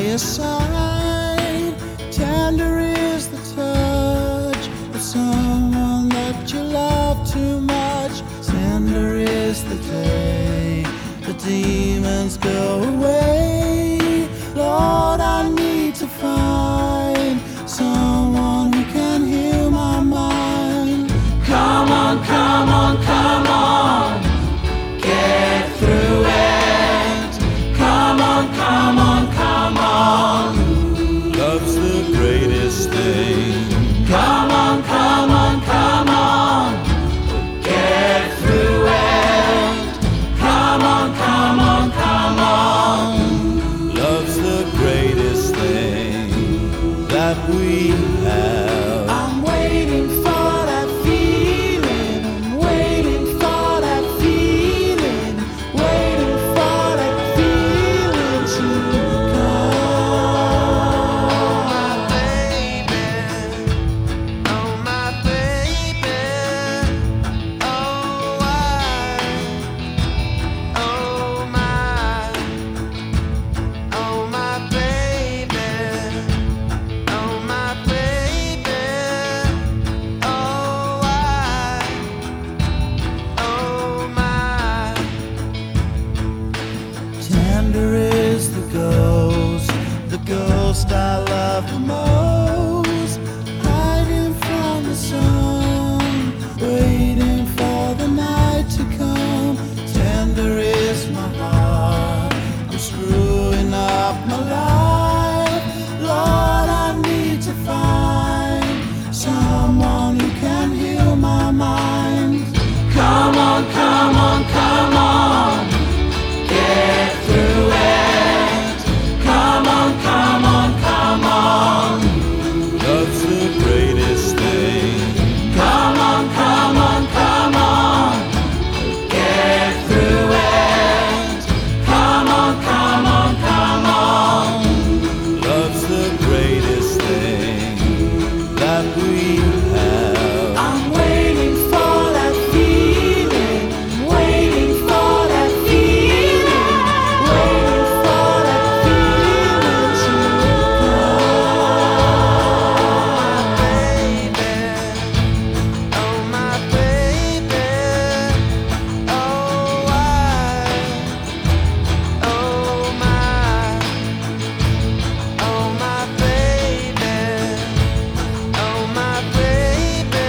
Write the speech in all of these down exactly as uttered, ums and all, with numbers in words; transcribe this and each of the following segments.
your side. Tender is the touch of someone that you love too much. Tender is the day the demons go away. Lord, I need to find someone who can heal my mind. Come on, come on, come on, get through it. Come on, come on, come on, love's the greatest thing. Come on, come on, come on, get through it. Come on, come on, come on, love's the greatest thing that we have. I'm waiting for that feeling, I'm waiting for that feeling, waiting for that feeling to Tender is the ghost, the ghost I love the most, hiding from the sun, waiting for the night to come. Tender is my heart, I'm screwing up my life. Lord, I need to find someone who can heal my mind. Come on, come on, come on, get through it. Come on, come on, come on, love's the greatest thing. Come on, come on, come on, get through it. Come on, come on, come on, love's the greatest thing that we have. I'm waiting for that feeling, I'm waiting for that feeling, waiting for that feeling to come. Oh my baby, oh I, oh my, oh my baby, oh my baby,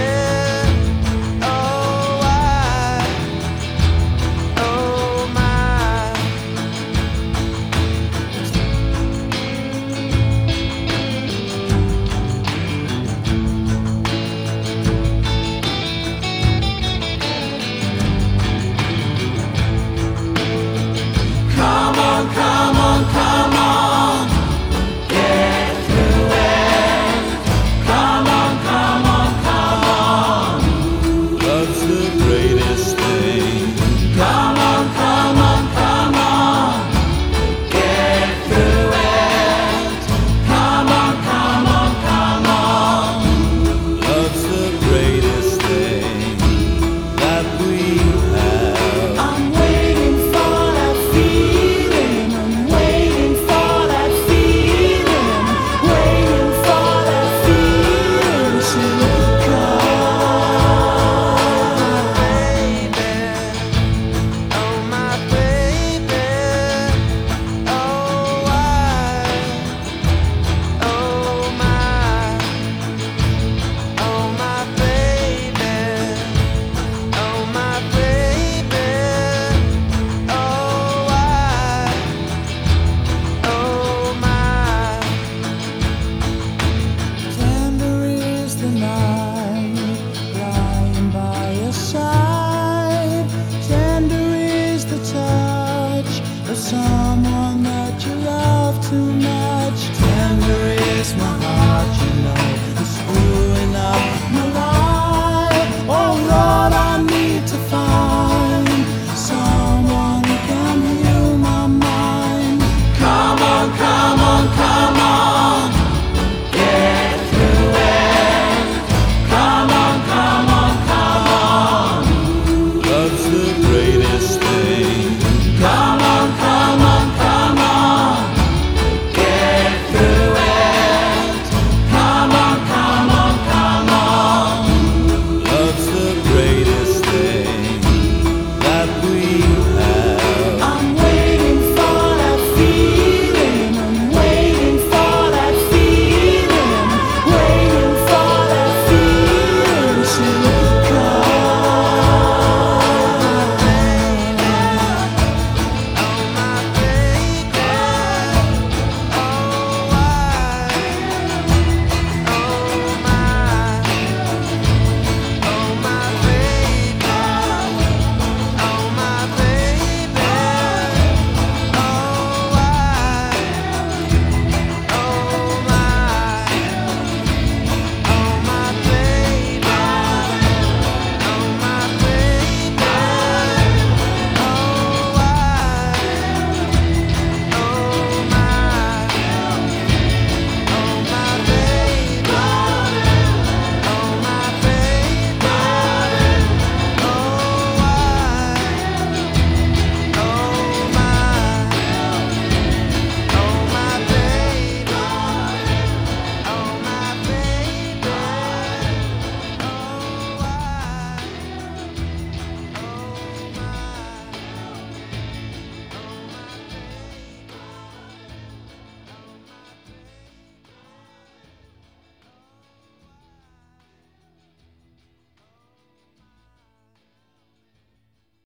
oh I, oh my. Come on, come on, come on, get through it. Come on, come on, come on, love's the greatest thing. Come on, come on, come on, get through it. Come on, come on, come on, love's the greatest thing that we have. I'm waiting for that feeling, I'm waiting for that feeling, waiting for that feeling to come. Baby, oh my baby, oh I, oh my, oh my baby, oh my baby, oh I, oh my. Tender is the night, lying by your side. Tender is the touch of someone that you love too much.